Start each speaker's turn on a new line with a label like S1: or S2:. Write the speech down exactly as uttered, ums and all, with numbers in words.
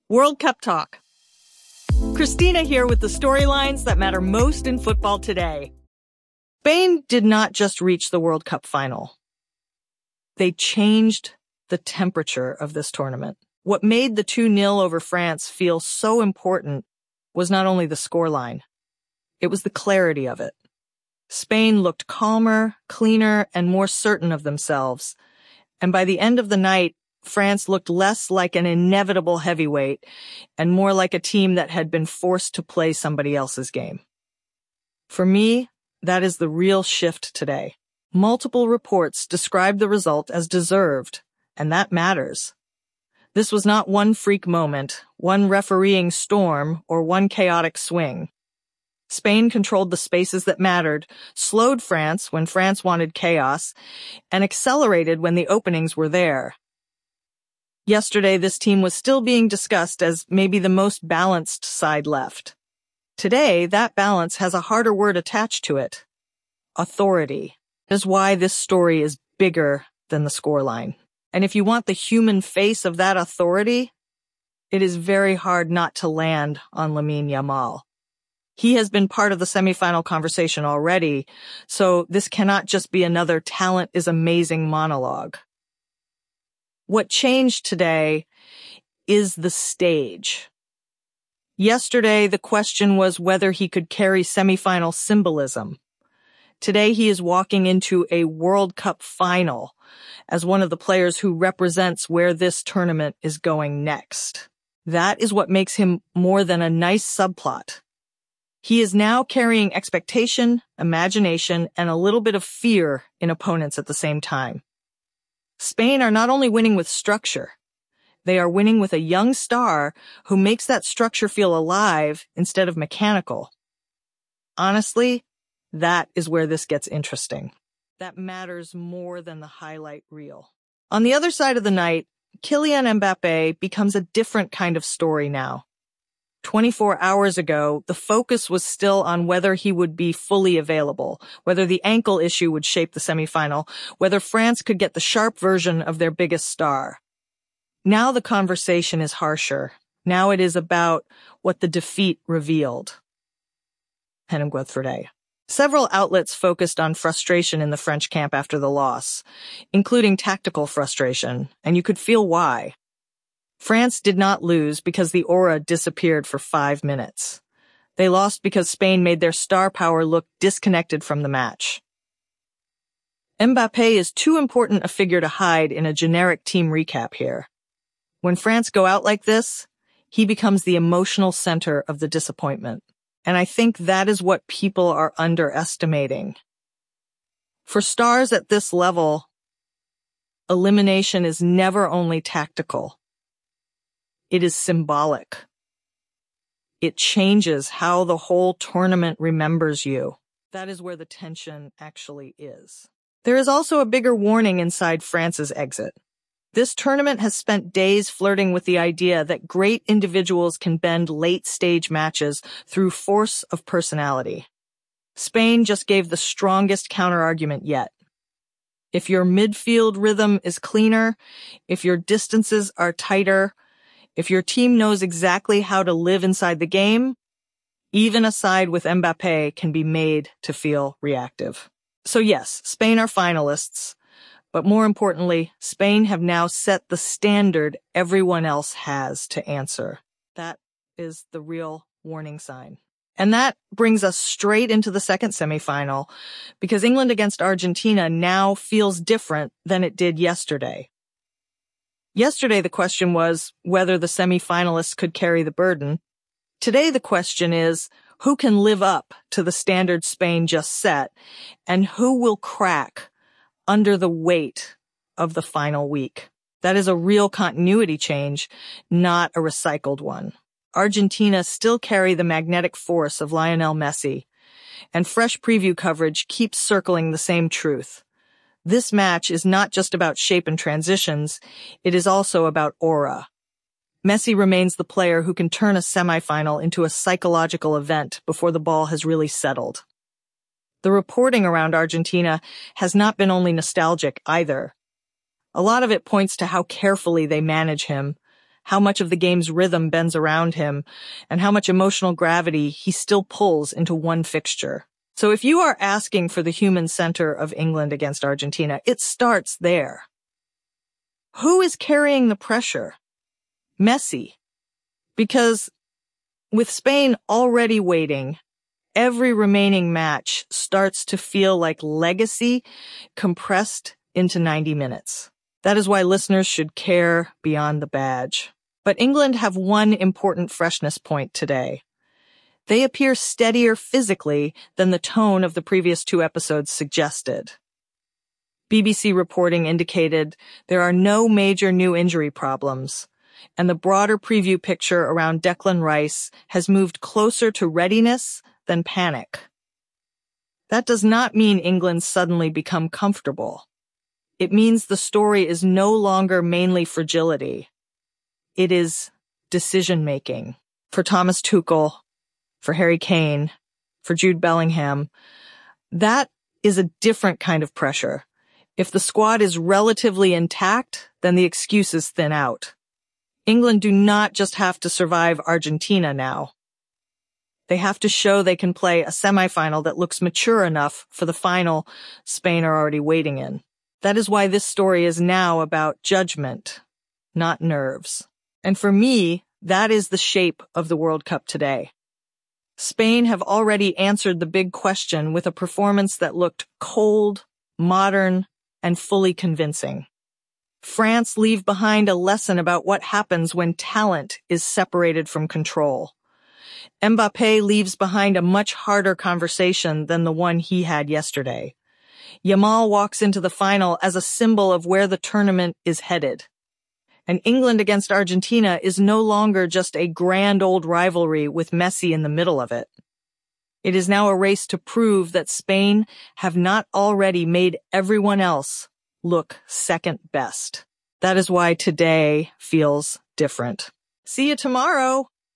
S1: World Cup Talk. Christina here with the storylines that matter most in football today. Spain did not just reach the World Cup final. They changed the temperature of this tournament. What made the two nil over France feel so important was not only the scoreline, it was the clarity of it. Spain looked calmer, cleaner, and more certain of themselves. And by the end of the night, France looked less like an inevitable heavyweight and more like a team that had been forced to play somebody else's game. For me, that is the real shift today. Multiple reports describe the result as deserved, and that matters. This was not one freak moment, one refereeing storm, or one chaotic swing. Spain controlled the spaces that mattered, slowed France when France wanted chaos, and accelerated when the openings were there. Yesterday, this team was still being discussed as maybe the most balanced side left. Today, that balance has a harder word attached to it. Authority. That is why this story is bigger than the scoreline. And if you want the human face of that authority, it is very hard not to land on Lamine Yamal. He has been part of the semifinal conversation already, so this cannot just be another talent is amazing monologue. What changed today is the stage. Yesterday, the question was whether he could carry semifinal symbolism. Today, he is walking into a World Cup final as one of the players who represents where this tournament is going next. That is what makes him more than a nice subplot. He is now carrying expectation, imagination, and a little bit of fear in opponents at the same time. Spain are not only winning with structure, they are winning with a young star who makes that structure feel alive instead of mechanical. Honestly, that is where this gets interesting. That matters more than the highlight reel. On the other side of the night, Kylian Mbappé becomes a different kind of story now. twenty-four hours ago, the focus was still on whether he would be fully available, whether the ankle issue would shape the semifinal, whether France could get the sharp version of their biggest star. Now the conversation is harsher. Now it is about what the defeat revealed. Henning Guthrie. Several outlets focused on frustration in the French camp after the loss, including tactical frustration, and you could feel why. France did not lose because the aura disappeared for five minutes. They lost because Spain made their star power look disconnected from the match. Mbappé is too important a figure to hide in a generic team recap here. When France go out like this, he becomes the emotional center of the disappointment. And I think that is what people are underestimating. For stars at this level, elimination is never only tactical. It is symbolic. It changes how the whole tournament remembers you. That is where the tension actually is. There is also a bigger warning inside France's exit. This tournament has spent days flirting with the idea that great individuals can bend late-stage matches through force of personality. Spain just gave the strongest counterargument yet. If your midfield rhythm is cleaner, if your distances are tighter, if your team knows exactly how to live inside the game, even a side with Mbappé can be made to feel reactive. So yes, Spain are finalists, but more importantly, Spain have now set the standard everyone else has to answer. That is the real warning sign. And that brings us straight into the second semifinal, because England against Argentina now feels different than it did yesterday. Yesterday, the question was whether the semifinalists could carry the burden. Today, the question is who can live up to the standard Spain just set, and who will crack under the weight of the final week. That is a real continuity change, not a recycled one. Argentina still carry the magnetic force of Lionel Messi, and fresh preview coverage keeps circling the same truth. This match is not just about shape and transitions, it is also about aura. Messi remains the player who can turn a semifinal into a psychological event before the ball has really settled. The reporting around Argentina has not been only nostalgic either. A lot of it points to how carefully they manage him, how much of the game's rhythm bends around him, and how much emotional gravity he still pulls into one fixture. So if you are asking for the human center of England against Argentina, it starts there. Who is carrying the pressure? Messi. Because with Spain already waiting, every remaining match starts to feel like legacy compressed into ninety minutes. That is why listeners should care beyond the badge. But England have one important freshness point today. They appear steadier physically than the tone of the previous two episodes suggested. B B C reporting indicated there are no major new injury problems, and the broader preview picture around Declan Rice has moved closer to readiness than panic. That does not mean England suddenly become comfortable. It means the story is no longer mainly fragility. It is decision-making. For Thomas Tuchel, for Harry Kane, for Jude Bellingham, that is a different kind of pressure. If the squad is relatively intact, then the excuses thin out. England do not just have to survive Argentina now. They have to show they can play a semifinal that looks mature enough for the final Spain are already waiting in. That is why this story is now about judgment, not nerves. And for me, that is the shape of the World Cup today. Spain have already answered the big question with a performance that looked cold, modern, and fully convincing. France leave behind a lesson about what happens when talent is separated from control. Mbappé leaves behind a much harder conversation than the one he had yesterday. Yamal walks into the final as a symbol of where the tournament is headed. And England against Argentina is no longer just a grand old rivalry with Messi in the middle of it. It is now a race to prove that Spain have not already made everyone else look second best. That is why today feels different. See you tomorrow.